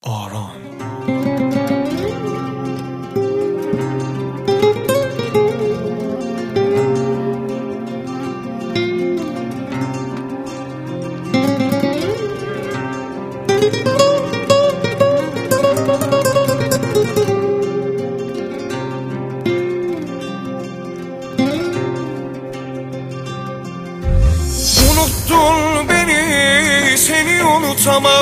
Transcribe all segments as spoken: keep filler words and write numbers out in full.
Aran. Unuttun beni, seni unutamam.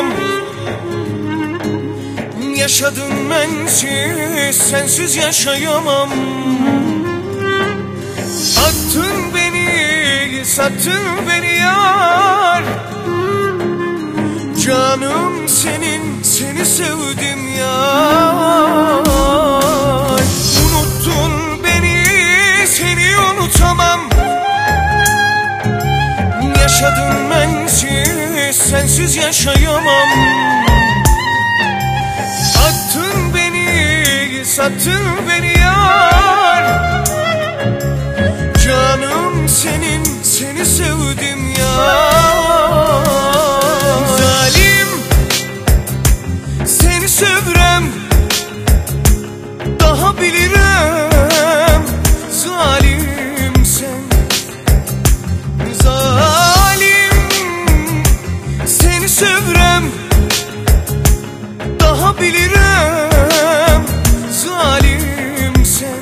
Yaşadım bensiz, sensiz yaşayamam. Attın beni, sattın beni yar. Canım senin, seni sevdim yar. Unuttun beni, seni unutamam. Yaşadım bensiz, sensiz yaşayamam. Attın beni, sattın beni yar. Canım senin, seni sevdim yar. Zalim, seni sevrem, daha bilirim. Zalim sen, zalim, seni sevrem, daha bilirim. Zalim sen.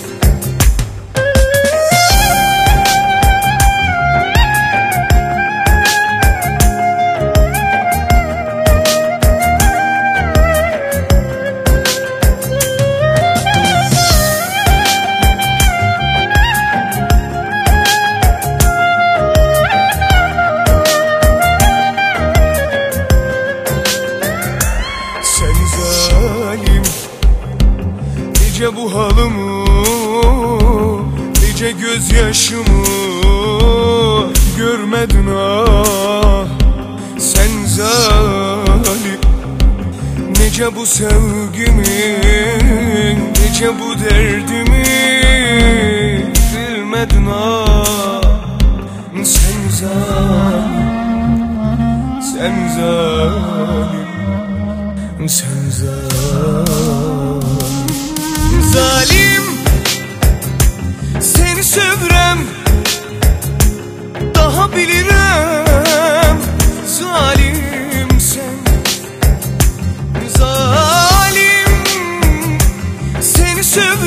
Nice bu halımı, nice gözyaşımı görmedin ah. Sen zalim, nice bu sevgimi, nice bu derdimi bilmedin ah. Sen zalim, sen zalim, sen zalim. Zalim, seni sevrem, daha bilirim. Zalim sen, zalim, seni sevrem.